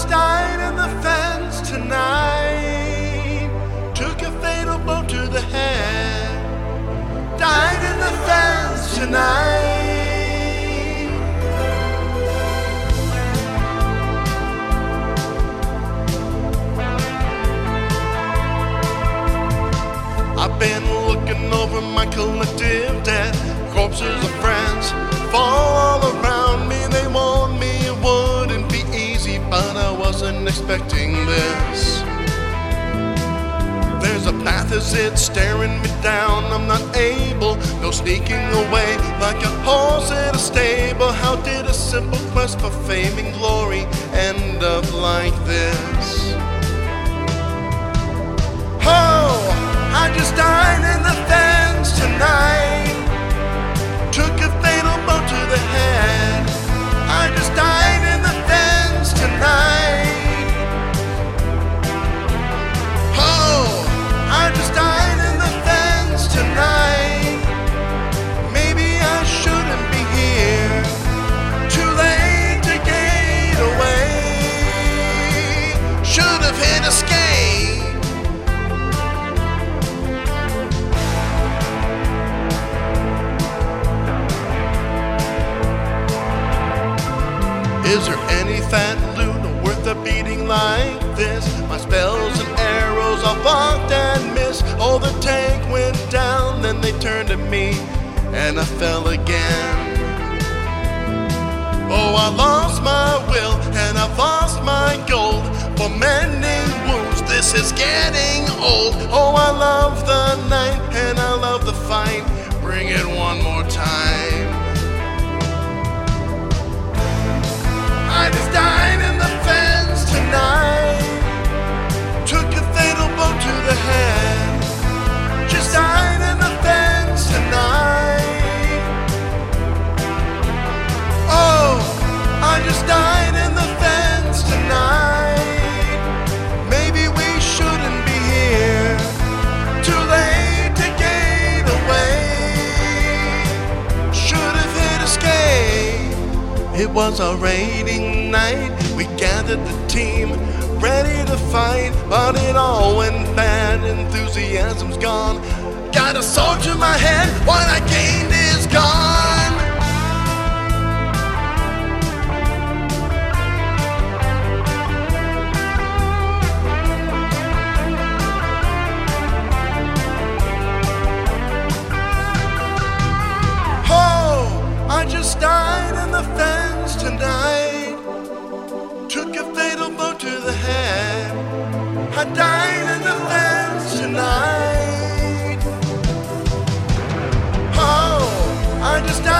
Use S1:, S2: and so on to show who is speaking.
S1: just died in the fence tonight. Took a fatal blow to the head. Died in the fence tonight. I've been looking over my collective debt. Corpses of friends fall all around me. They warned me it wouldn't be easy, but I wasn't expecting this. There's a path as it's staring me down. I'm not able, no sneaking away like a horse in a stable. How did a simple quest for fame and glory end up like this? Oh, I just died in the fence tonight. Took a fatal blow to the head. I just died in the fence tonight. Oh, I just died in the fence tonight. Maybe I shouldn't be here. Too late to get away. Should have hit escape. Is there any fat loot worth a beating like this? My spells and arrows all bucked and missed. Oh, the tank went down, then they turned to me, and I fell again. Oh, I lost my will, and I've lost my gold. For mending wounds, this is getting old. Oh, I love the night, and I love the fight. Bring it one more time. I just died in the fence tonight. Took a fatal blow to the head. Just died in the fence tonight. Oh, I just died in the fence tonight. Maybe we shouldn't be here. Too late to get away. Should have hit escape. It was a rainy night. We gathered the team, ready to fight, but it all went bad. Enthusiasm's gone. Got a sword to my head. What I gained is gone. Oh, I just died in the fence tonight. Took a fatal blow to the head. I died in the fence tonight. Oh, I just died.